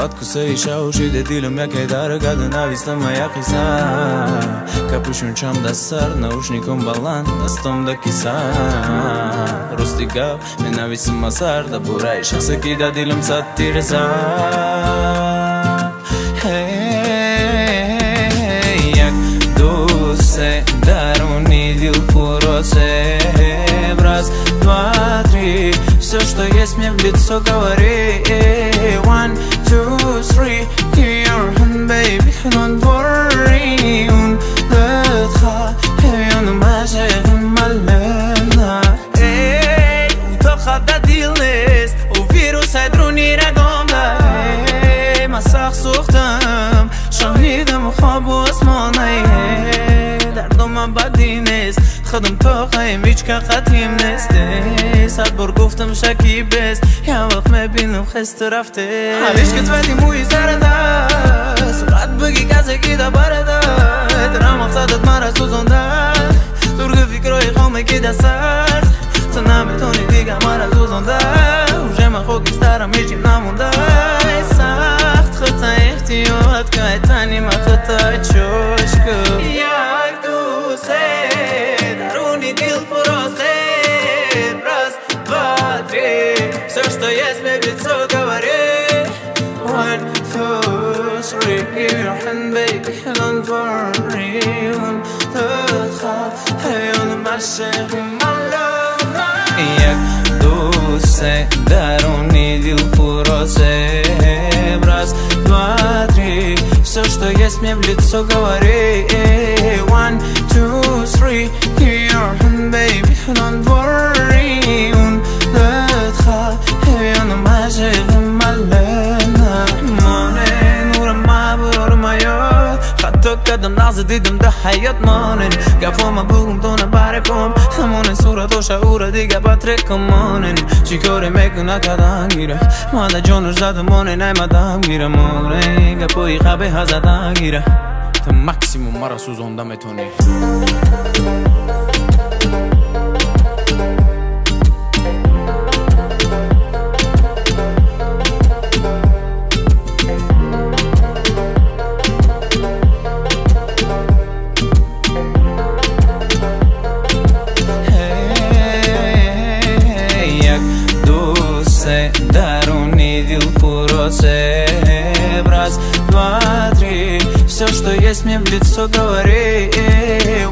откусаиша ушиде дилам яке даргада нависта моя киса капушунчам дастар наушником баланд дастом да киса рости гап менависим асар да бураи шахсе ки да дилам сад тирса як дусе даруни дил пуросе раз, два, три. Все, что есть, мне в лицо говори. 1, 2, 3. Give your hand, baby, don't worry. ודחה, הביאנו מה שמלאנה. בתוך הדדילנס, ווירוס הדרוני רגום לה. מסך סוכתם, שמידם וחבו הסמוני. דרדום בדינס, خدم تو خواهیم هیچ که خطیم نسته صد بار گفتم شکی بست یه وقت میبینم خست رفته حالیش که تویدی موی سرده سرعت بگی کسی که دا برده اترام اقصادت مرا سوزنده درگ فکرهای خومه که دا سرد تو نمیتونی دیگه مرا سوزنده روشه من خوکسترم هیچیم نمونده سخت خطا احتیاط که تنی من خطا چشکو یک دوسته дил просто раз, два, три. Все, что есть, мне в лицо говори. 1, 2, 3. Give your hand, baby, don't worry. ודחה, הביאנו מה שמלאנה. як дусе даруни дил пуросе раз, два, три. Все, что есть, мне в лицо говори. 1, 2, 3. Baby, don't worry. ودخا هيانا ما شغل ملنا مانن ورا ما برور ما ياد حتى قدم لحظة دیدم ده حیات مانن گفوما بگم تو نبرکم همون صورت و شعور دیگه بطرکم مانن چی کاری میکنه کدام گیره ماده جانور زده مانن ایمدم گیره مانن گپوی خوابه هزدم گیره تا مکسیموم مرا سوزنده میتونی даруни дил пуросе раз, два, три. Все, что есть, мне в лицо говори.